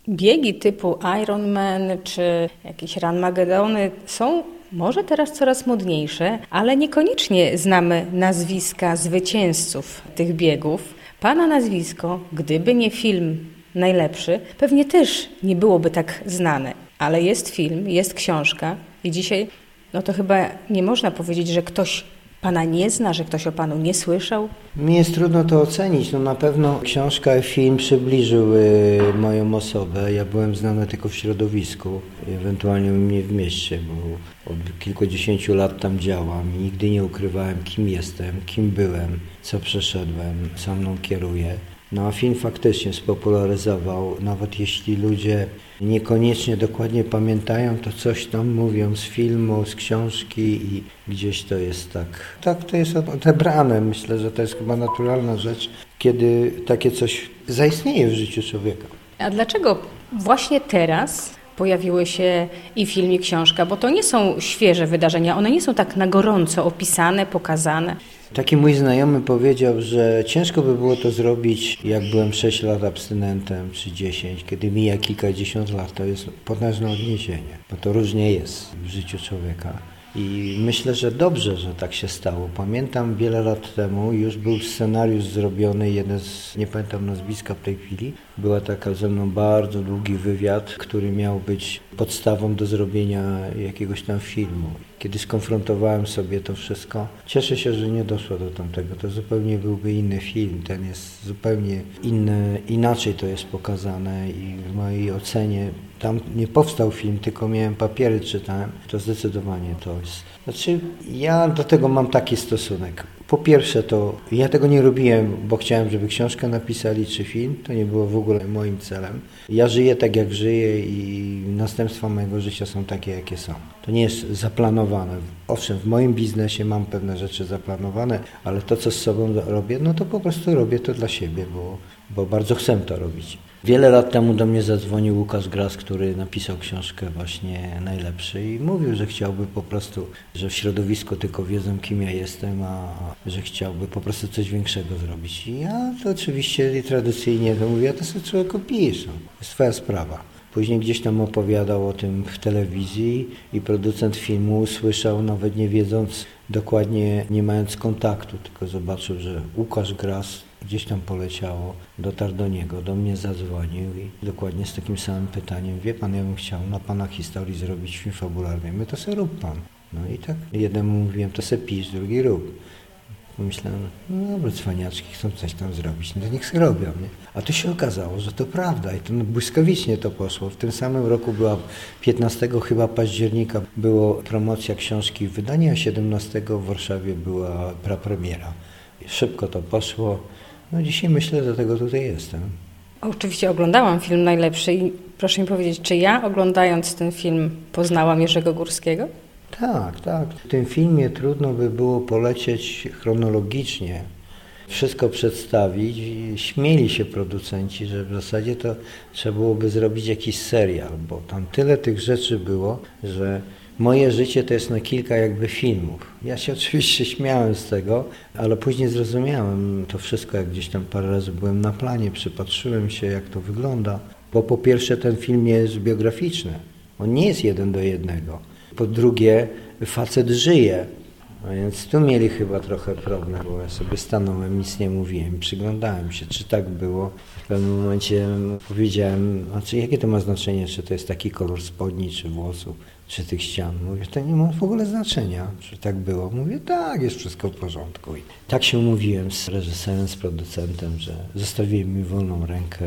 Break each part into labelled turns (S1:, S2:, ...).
S1: Biegi typu Ironman czy jakieś Ranmagedony są może teraz coraz modniejsze, ale niekoniecznie znamy nazwiska zwycięzców tych biegów. Pana nazwisko, gdyby nie film najlepszy, pewnie też nie byłoby tak znane. Ale jest film, jest książka i dzisiaj to chyba nie można powiedzieć, że ktoś Pana nie zna, że ktoś o Panu nie słyszał?
S2: Mi jest trudno to ocenić. Na pewno książka i film przybliżyły moją osobę. Ja byłem znany tylko w środowisku, ewentualnie u mnie w mieście, bo od kilkudziesięciu lat tam działam i nigdy nie ukrywałem, kim jestem, kim byłem, co przeszedłem, co mną kieruje. A film faktycznie spopularyzował, nawet jeśli ludzie niekoniecznie dokładnie pamiętają, to coś tam mówią z filmu, z książki i gdzieś to jest tak to jest odebrane. Myślę, że to jest chyba naturalna rzecz, kiedy takie coś zaistnieje w życiu człowieka.
S1: A dlaczego właśnie teraz pojawiły się i film, i książka? Bo to nie są świeże wydarzenia, one nie są tak na gorąco opisane, pokazane.
S2: Taki mój znajomy powiedział, że ciężko by było to zrobić, jak byłem 6 lat abstynentem, czy 10, kiedy mija kilkadziesiąt lat, to jest potężne odniesienie, bo to różnie jest w życiu człowieka. I myślę, że dobrze, że tak się stało. Pamiętam wiele lat temu, już był scenariusz zrobiony, jeden z, nie pamiętam nazwiska w tej chwili, była taka ze mną bardzo długi wywiad, który miał być podstawą do zrobienia jakiegoś tam filmu. Kiedy skonfrontowałem sobie to wszystko, cieszę się, że nie doszło do tamtego. To zupełnie byłby inny film, ten jest zupełnie inny, inaczej to jest pokazane i w mojej ocenie tam nie powstał film, tylko miałem papiery, czytałem, to zdecydowanie to jest. Znaczy, ja do tego mam taki stosunek. Po pierwsze to, ja tego nie robiłem, bo chciałem, żeby książkę napisali czy film, to nie było w ogóle moim celem. Ja żyję tak, jak żyję i następstwa mojego życia są takie, jakie są. To nie jest zaplanowane. Owszem, w moim biznesie mam pewne rzeczy zaplanowane, ale to, co z sobą robię, to po prostu robię to dla siebie, bo bardzo chcę to robić. Wiele lat temu do mnie zadzwonił Łukasz Gras, który napisał książkę właśnie Najlepszy i mówił, że chciałby po prostu, że w środowisku tylko wiedzą, kim ja jestem, a że chciałby po prostu coś większego zrobić. I ja to oczywiście tradycyjnie to mówię, ja to sobie człowieku pisz, to jest twoja sprawa. Później gdzieś tam opowiadał o tym w telewizji i producent filmu usłyszał, nawet nie wiedząc dokładnie, nie mając kontaktu, tylko zobaczył, że Łukasz Gras gdzieś tam poleciało, dotarł do niego, do mnie zadzwonił i dokładnie z takim samym pytaniem, wie pan, ja bym chciał na pana historii zrobić film fabularny, my to se rób pan. I tak jednemu mówiłem, to se pisz, drugi rób. Pomyślałem, dobra, cwaniaczki chcą coś tam zrobić, to niech se robią, nie? A tu się okazało, że to prawda i to błyskawicznie to poszło. W tym samym roku była 15 chyba października była promocja książki w wydaniu, a 17 w Warszawie była prapremiera. Szybko to poszło. Dzisiaj myślę, że dlatego tutaj jestem.
S1: Oczywiście oglądałam film Najlepszy i proszę mi powiedzieć, czy ja oglądając ten film poznałam Jerzego Górskiego?
S2: Tak. W tym filmie trudno by było polecieć chronologicznie, wszystko przedstawić. Śmieli się producenci, że w zasadzie to trzeba byłoby zrobić jakiś serial, bo tam tyle tych rzeczy było, że moje życie to jest na kilka jakby filmów. Ja się oczywiście śmiałem z tego, ale później zrozumiałem to wszystko, jak gdzieś tam parę razy byłem na planie, przypatrzyłem się, jak to wygląda. Bo po pierwsze ten film nie jest biograficzny, on nie jest 1:1. Po drugie facet żyje, a więc tu mieli chyba trochę problem, bo ja sobie stanąłem, nic nie mówiłem, przyglądałem się, czy tak było. W pewnym momencie powiedziałem, jakie to ma znaczenie, czy to jest taki kolor spodni, czy włosów, czy tych ścian. Mówię, to nie ma w ogóle znaczenia, czy tak było. Mówię, tak, jest wszystko w porządku. I tak się umówiłem z reżyserem, z producentem, że zostawiłem mi wolną rękę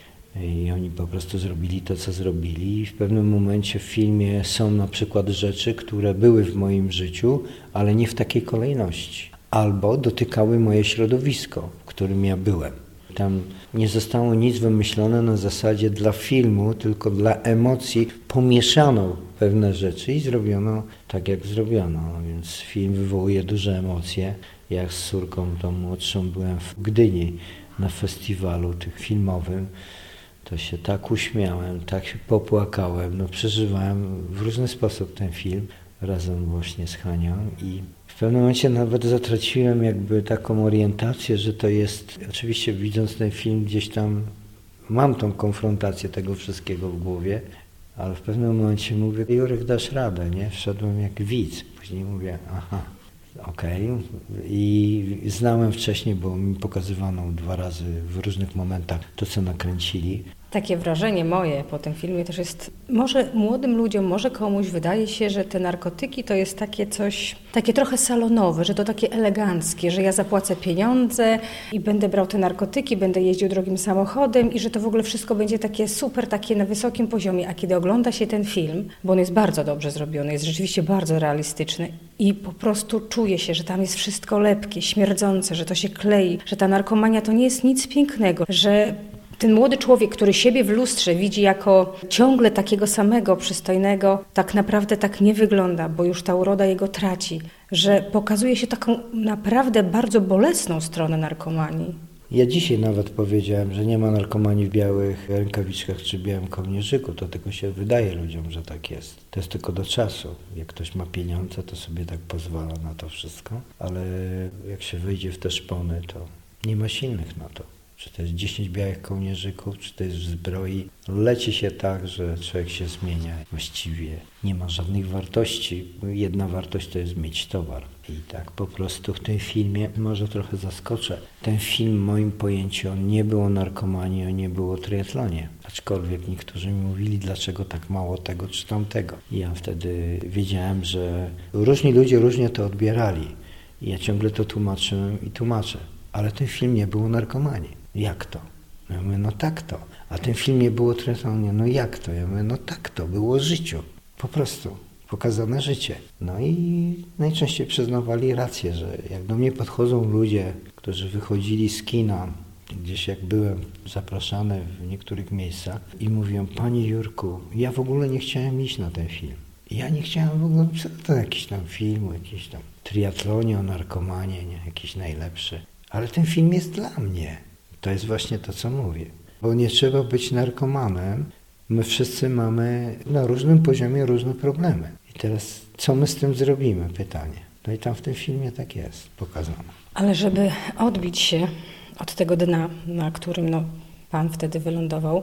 S2: i oni po prostu zrobili to, co zrobili. I w pewnym momencie w filmie są na przykład rzeczy, które były w moim życiu, ale nie w takiej kolejności. Albo dotykały moje środowisko, w którym ja byłem. Tam nie zostało nic wymyślone na zasadzie dla filmu, tylko dla emocji pomieszano pewne rzeczy i zrobiono tak, jak zrobiono. Więc film wywołuje duże emocje. Ja z córką tą młodszą byłem w Gdyni na festiwalu tych filmowym. To się tak uśmiałem, tak się popłakałem, przeżywałem w różny sposób ten film razem właśnie z Hanią i w pewnym momencie nawet zatraciłem jakby taką orientację, że to jest, oczywiście widząc ten film gdzieś tam mam tą konfrontację tego wszystkiego w głowie, ale w pewnym momencie mówię, Jurek, dasz radę, nie? Wszedłem jak widz. Później mówię, aha, okej. I znałem wcześniej, bo mi pokazywano 2 razy w różnych momentach to, co nakręcili.
S1: Takie wrażenie moje po tym filmie też jest, może młodym ludziom, może komuś wydaje się, że te narkotyki to jest takie coś, takie trochę salonowe, że to takie eleganckie, że ja zapłacę pieniądze i będę brał te narkotyki, będę jeździł drogim samochodem i że to w ogóle wszystko będzie takie super, takie na wysokim poziomie. A kiedy ogląda się ten film, bo on jest bardzo dobrze zrobiony, jest rzeczywiście bardzo realistyczny i po prostu czuje się, że tam jest wszystko lepkie, śmierdzące, że to się klei, że ta narkomania to nie jest nic pięknego, że ten młody człowiek, który siebie w lustrze widzi jako ciągle takiego samego, przystojnego, tak naprawdę tak nie wygląda, bo już ta uroda jego traci, że pokazuje się taką naprawdę bardzo bolesną stronę narkomanii.
S2: Ja dzisiaj nawet powiedziałem, że nie ma narkomanii w białych rękawiczkach czy białym kołnierzyku, to tylko się wydaje ludziom, że tak jest. To jest tylko do czasu. Jak ktoś ma pieniądze, to sobie tak pozwala na to wszystko, ale jak się wyjdzie w te szpony, to nie ma silnych na to. Czy to jest 10 białych kołnierzyków, czy to jest w zbroi. Leci się tak, że człowiek się zmienia. Właściwie nie ma żadnych wartości. Jedna wartość to jest mieć towar. I tak po prostu w tym filmie, może trochę zaskoczę, ten film w moim pojęciu, on nie był o narkomanii, on nie był o triatlonie. Aczkolwiek niektórzy mi mówili, dlaczego tak mało tego czy tamtego. I ja wtedy wiedziałem, że różni ludzie różnie to odbierali. I ja ciągle to tłumaczyłem i tłumaczę. Ale ten film nie był o narkomanii. Jak to? Ja mówię, no tak to. A ten film nie było triatlonie. No jak to? Ja mówię, no tak to. Było o życiu. Po prostu. Pokazane życie. No i najczęściej przyznawali rację, że jak do mnie podchodzą ludzie, którzy wychodzili z kina, gdzieś jak byłem zapraszany w niektórych miejscach i mówią, panie Jurku, ja w ogóle nie chciałem iść na ten film. Ja nie chciałem w ogóle, co to jakiś tam film, jakiś tam triatlonie o narkomanie, nie, jakiś najlepszy. Ale ten film jest dla mnie. To jest właśnie to, co mówię. Bo nie trzeba być narkomanem. My wszyscy mamy na różnym poziomie różne problemy. I teraz co my z tym zrobimy? Pytanie. No i tam w tym filmie tak jest pokazane.
S1: Ale żeby odbić się od tego dna, na którym pan wtedy wylądował,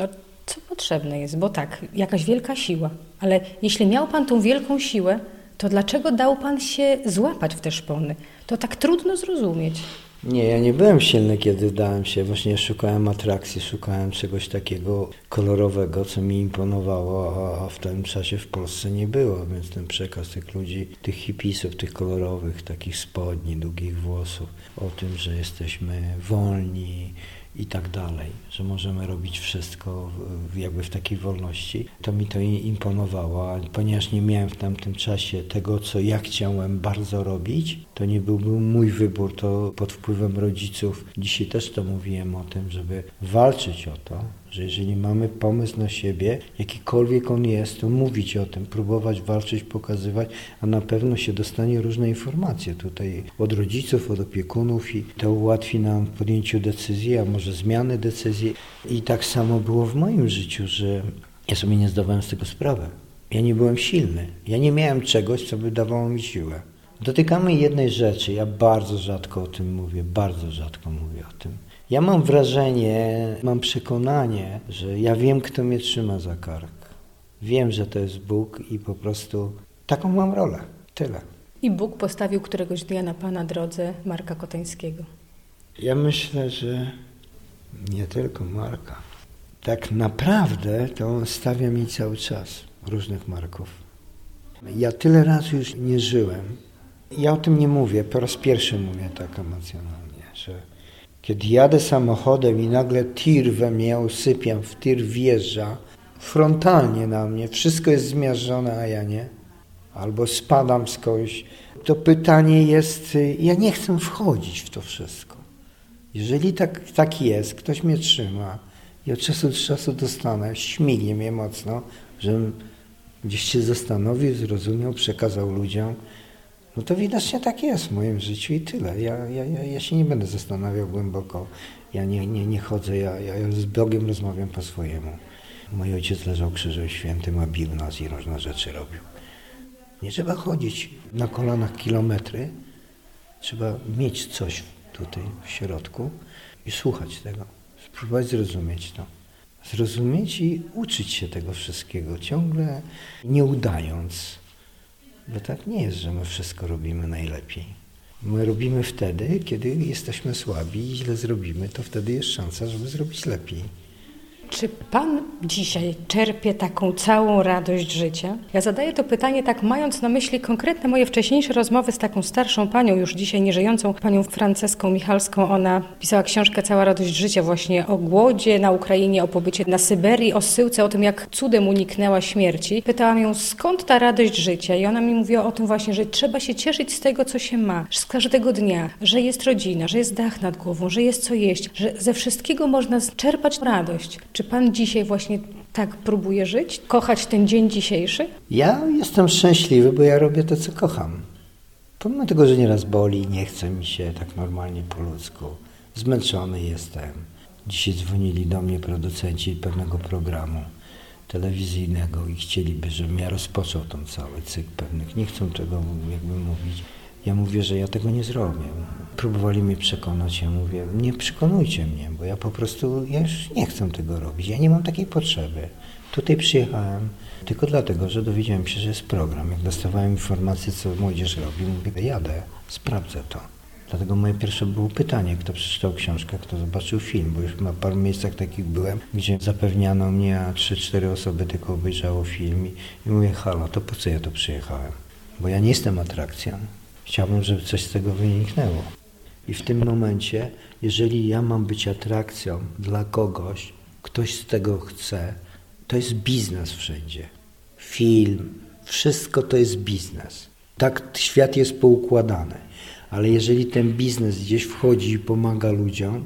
S1: co potrzebne jest? Bo tak, jakaś wielka siła. Ale jeśli miał pan tą wielką siłę, to dlaczego dał pan się złapać w te szpony? To tak trudno zrozumieć.
S2: Nie, ja nie byłem silny, kiedy dałem się. Właśnie szukałem atrakcji, szukałem czegoś takiego kolorowego, co mi imponowało, a w tym czasie w Polsce nie było. Więc ten przekaz tych ludzi, tych hipisów, tych kolorowych, takich spodni, długich włosów, o tym, że jesteśmy wolni i tak dalej, że możemy robić wszystko jakby w takiej wolności, to mi to imponowało, a ponieważ nie miałem w tamtym czasie tego, co ja chciałem bardzo robić, to nie był mój wybór, to pod wpływem rodziców, dzisiaj też to mówiłem o tym, żeby walczyć o to, że jeżeli mamy pomysł na siebie, jakikolwiek on jest, to mówić o tym, próbować walczyć, pokazywać, a na pewno się dostanie różne informacje tutaj od rodziców, od opiekunów i to ułatwi nam w podjęciu decyzji, a może zmiany decyzji. I tak samo było w moim życiu, że ja sobie nie zdawałem z tego sprawy. Ja nie byłem silny. Ja nie miałem czegoś, co by dawało mi siłę. Dotykamy jednej rzeczy, ja bardzo rzadko o tym mówię, bardzo rzadko mówię o tym. Ja mam wrażenie, mam przekonanie, że ja wiem, kto mnie trzyma za kark. Wiem, że to jest Bóg i po prostu taką mam rolę. Tyle.
S1: I Bóg postawił któregoś dnia na pana drodze Marka Kotańskiego.
S2: Ja myślę, że nie tylko Marka. Tak naprawdę to on stawia mi cały czas różnych Marków. Ja tyle razy już nie żyłem. Ja o tym nie mówię, po raz pierwszy mówię tak emocjonalnie, że kiedy jadę samochodem i nagle tir we mnie usypiam, w tir wjeżdża frontalnie na mnie, wszystko jest zmiażdżone, a ja nie, albo spadam z kogoś, to pytanie jest, ja nie chcę wchodzić w to wszystko. Jeżeli tak jest, ktoś mnie trzyma i od czasu do czasu dostanę, śmignie mnie mocno, żebym gdzieś się zastanowił, zrozumiał, przekazał ludziom, no to widocznie tak jest w moim życiu i tyle. Ja się nie będę zastanawiał głęboko. Ja nie chodzę, ja z Bogiem rozmawiam po swojemu. Mój ojciec leżał krzyżem świętym, a bił nas i różne rzeczy robił. Nie trzeba chodzić na kolanach kilometry. Trzeba mieć coś tutaj w środku i słuchać tego. Próbować zrozumieć to. Zrozumieć i uczyć się tego wszystkiego, ciągle nie udając. Bo tak nie jest, że my wszystko robimy najlepiej. My robimy wtedy, kiedy jesteśmy słabi i źle zrobimy, to wtedy jest szansa, żeby zrobić lepiej.
S1: Czy pan dzisiaj czerpie taką całą radość życia? Ja zadaję to pytanie tak mając na myśli konkretne moje wcześniejsze rozmowy z taką starszą panią, już dzisiaj nieżyjącą panią Franceską Michalską. Ona pisała książkę Cała radość życia właśnie o głodzie na Ukrainie, o pobycie na Syberii, o Syłce, o tym jak cudem uniknęła śmierci. Pytałam ją, skąd ta radość życia? I ona mi mówiła o tym właśnie, że trzeba się cieszyć z tego, co się ma, z każdego dnia, że jest rodzina, że jest dach nad głową, że jest co jeść, że ze wszystkiego można czerpać radość. Czy pan dzisiaj właśnie tak próbuje żyć? Kochać ten dzień dzisiejszy?
S2: Ja jestem szczęśliwy, bo ja robię to, co kocham. Pomimo tego, że nieraz boli, nie chce mi się tak normalnie po ludzku. Zmęczony jestem. Dzisiaj dzwonili do mnie producenci pewnego programu telewizyjnego i chcieliby, żebym ja rozpoczął ten cały cykl pewnych. Nie chcą tego jakby mówić. Ja mówię, że ja tego nie zrobię. Próbowali mnie przekonać, ja mówię, nie przekonujcie mnie, bo ja po prostu, ja już nie chcę tego robić, ja nie mam takiej potrzeby. Tutaj przyjechałem tylko dlatego, że dowiedziałem się, że jest program. Jak dostawałem informację, co młodzież robi, mówię, jadę, sprawdzę to. Dlatego moje pierwsze było pytanie, kto przeczytał książkę, kto zobaczył film, bo już na paru miejscach takich byłem, gdzie zapewniano mnie, a 3-4 osoby tylko obejrzało film i mówię, halo, to po co ja tu przyjechałem? Bo ja nie jestem atrakcją. Chciałbym, żeby coś z tego wyniknęło. I w tym momencie, jeżeli ja mam być atrakcją dla kogoś, ktoś z tego chce, to jest biznes wszędzie. Film, wszystko to jest biznes. Tak świat jest poukładany. Ale jeżeli ten biznes gdzieś wchodzi i pomaga ludziom,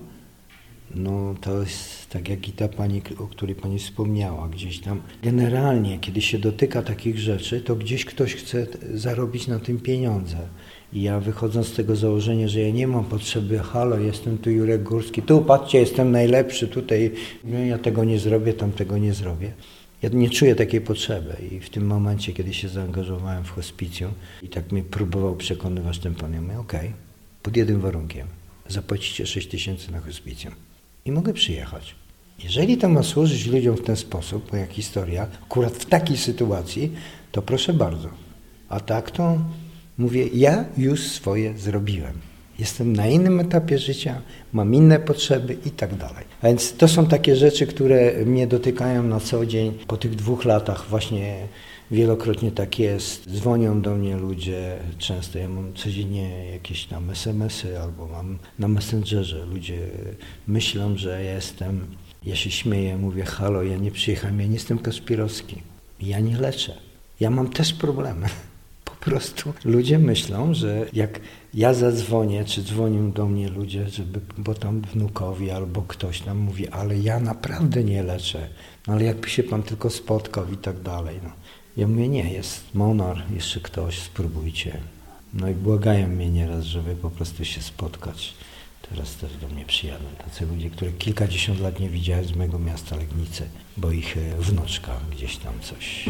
S2: no to jest tak jak i ta pani, o której pani wspomniała, gdzieś tam. Generalnie, kiedy się dotyka takich rzeczy, to gdzieś ktoś chce zarobić na tym pieniądze. I ja wychodząc z tego założenia, że ja nie mam potrzeby, halo, jestem tu Jurek Górski, tu patrzcie, jestem najlepszy, tutaj ja tego nie zrobię, tamtego nie zrobię. Ja nie czuję takiej potrzeby i w tym momencie, kiedy się zaangażowałem w hospicjum i tak mnie próbował przekonywać ten pan, ja mówię, okej, pod jednym warunkiem, zapłacicie 6 000 na hospicjum i mogę przyjechać. Jeżeli to ma służyć ludziom w ten sposób, moja historia, akurat w takiej sytuacji, to proszę bardzo. A tak to mówię, ja już swoje zrobiłem. Jestem na innym etapie życia, mam inne potrzeby i tak dalej. A więc to są takie rzeczy, które mnie dotykają na co dzień. Po tych 2 latach właśnie wielokrotnie tak jest. Dzwonią do mnie ludzie, często ja mam codziennie jakieś tam SMS-y albo mam na Messengerze. Ludzie myślą, że ja się śmieję, mówię, halo, ja nie przyjechałem, ja nie jestem Kaspirowski. Ja nie leczę. Ja mam też problemy. Po prostu ludzie myślą, że jak ja zadzwonię, czy dzwonią do mnie ludzie, bo tam wnukowi albo ktoś tam mówi, ale ja naprawdę nie leczę, no ale jakby się pan tylko spotkał i tak dalej. No. Ja mówię, nie, jest Monar, jeszcze ktoś, spróbujcie. No i błagają mnie nieraz, żeby po prostu się spotkać. Teraz też do mnie przyjadą tacy ludzie, których kilkadziesiąt lat nie widziałem z mojego miasta Legnicy, bo ich wnuczka gdzieś tam coś,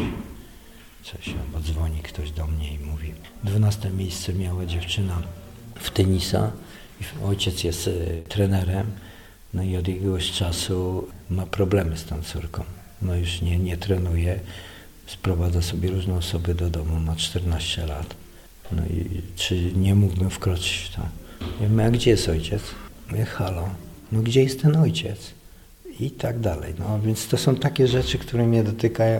S2: albo dzwoni ktoś do mnie i mówi, 12 miejsce miała dziewczyna w tenisa, ojciec jest trenerem, no i od jakiegoś czasu ma problemy z tą córką. No już nie trenuje, sprowadza sobie różne osoby do domu, ma 14 lat. No i czy nie mógłbym wkroczyć w to? Ja mówię, a gdzie jest ojciec? Mówię, halo, no gdzie jest ten ojciec? I tak dalej. No więc to są takie rzeczy, które mnie dotykają.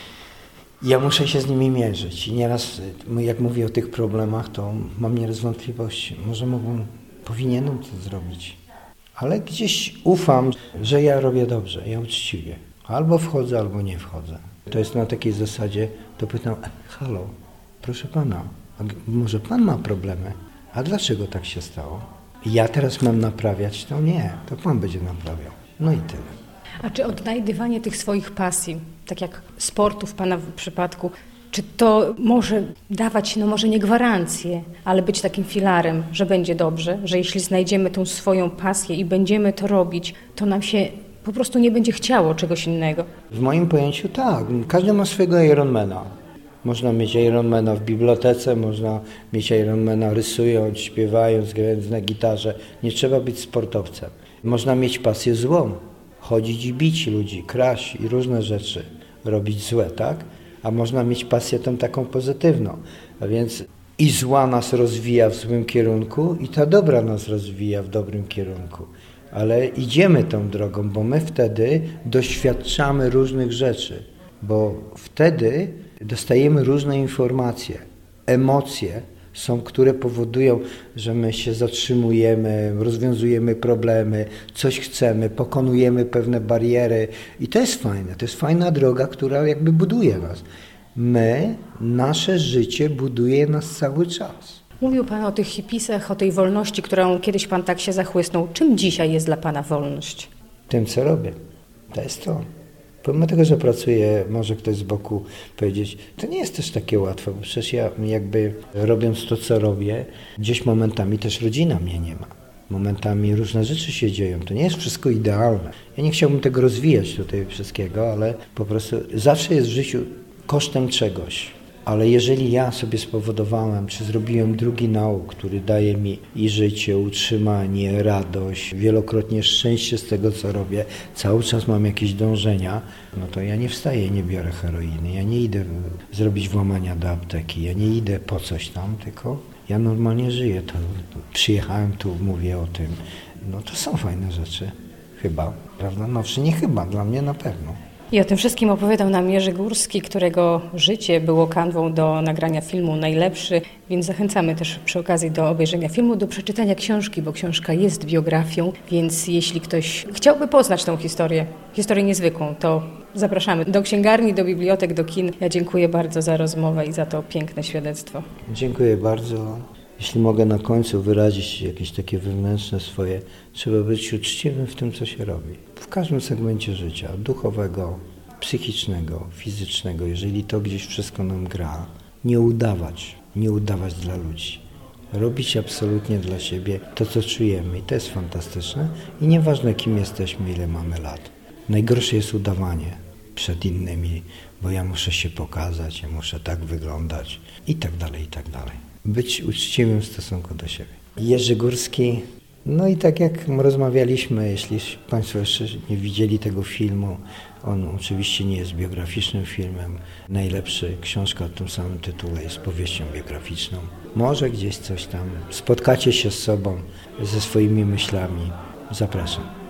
S2: Ja muszę się z nimi mierzyć i nieraz, jak mówię o tych problemach, to mam nieraz wątpliwości. Może powinienem to zrobić. Ale gdzieś ufam, że ja robię dobrze, ja uczciwie. Albo wchodzę, albo nie wchodzę. To jest na takiej zasadzie, to pytam, halo, proszę pana, może pan ma problemy? A dlaczego tak się stało? Ja teraz mam naprawiać? To nie, to pan będzie naprawiał. No i tyle.
S1: A czy odnajdywanie tych swoich pasji, tak jak sportu w pana przypadku, czy to może dawać, no może nie gwarancję, ale być takim filarem, że będzie dobrze, że jeśli znajdziemy tą swoją pasję i będziemy to robić, to nam się po prostu nie będzie chciało czegoś innego?
S2: W moim pojęciu tak. Każdy ma swojego Ironmana. Można mieć Ironmana w bibliotece, można mieć Ironmana rysując, śpiewając, grając na gitarze. Nie trzeba być sportowcem. Można mieć pasję złą. chodzić i bić ludzi, kraść i różne rzeczy, robić złe, tak? A można mieć pasję tą taką pozytywną. A więc i zła nas rozwija w złym kierunku i ta dobra nas rozwija w dobrym kierunku. Ale idziemy tą drogą, bo my wtedy doświadczamy różnych rzeczy, bo wtedy dostajemy różne informacje, emocje są, które powodują, że my się zatrzymujemy, rozwiązujemy problemy, coś chcemy, pokonujemy pewne bariery i to jest fajne, to jest fajna droga, która jakby buduje nas. Nasze życie buduje nas cały czas.
S1: Mówił Pan o tych hipisach, o tej wolności, którą kiedyś Pan tak się zachłysnął. Czym dzisiaj jest dla Pana wolność?
S2: Tym, co robię. To jest to. Pomimo tego, że pracuję, może ktoś z boku powiedzieć, to nie jest też takie łatwe, bo przecież ja jakby robiąc to, co robię, gdzieś momentami też rodzina mnie nie ma. Momentami różne rzeczy się dzieją. To nie jest wszystko idealne. Ja nie chciałbym tego rozwijać tutaj wszystkiego, ale po prostu zawsze jest w życiu kosztem czegoś. Ale jeżeli ja sobie spowodowałem, czy zrobiłem drugi nauk, który daje mi i życie, utrzymanie, radość, wielokrotnie szczęście z tego, co robię, cały czas mam jakieś dążenia, no to ja nie wstaję, nie biorę heroiny, ja nie idę zrobić włamania do apteki, ja nie idę po coś tam, tylko ja normalnie żyję. Przyjechałem tu, mówię o tym. No to są fajne rzeczy, chyba, prawda? No czy nie chyba, dla mnie na pewno.
S1: I o tym wszystkim opowiadał nam Jerzy Górski, którego życie było kanwą do nagrania filmu Najlepszy, więc zachęcamy też przy okazji do obejrzenia filmu, do przeczytania książki, bo książka jest biografią, więc jeśli ktoś chciałby poznać tą historię niezwykłą, to zapraszamy do księgarni, do bibliotek, do kin. Ja dziękuję bardzo za rozmowę i za to piękne świadectwo.
S2: Dziękuję bardzo. Jeśli mogę na końcu wyrazić jakieś takie wewnętrzne swoje, trzeba być uczciwym w tym, co się robi. W każdym segmencie życia, duchowego, psychicznego, fizycznego, jeżeli to gdzieś wszystko nam gra, nie udawać dla ludzi. Robić absolutnie dla siebie to, co czujemy i to jest fantastyczne i nieważne, kim jesteśmy, ile mamy lat. Najgorsze jest udawanie przed innymi, bo ja muszę się pokazać, ja muszę tak wyglądać i tak dalej, i tak dalej. Być uczciwym w stosunku do siebie. Jerzy Górski, no i tak jak rozmawialiśmy, jeśli Państwo jeszcze nie widzieli tego filmu, on oczywiście nie jest biograficznym filmem. Najlepszy książka o tym samym tytule jest powieścią biograficzną. Może gdzieś coś tam spotkacie się z sobą, ze swoimi myślami. Zapraszam.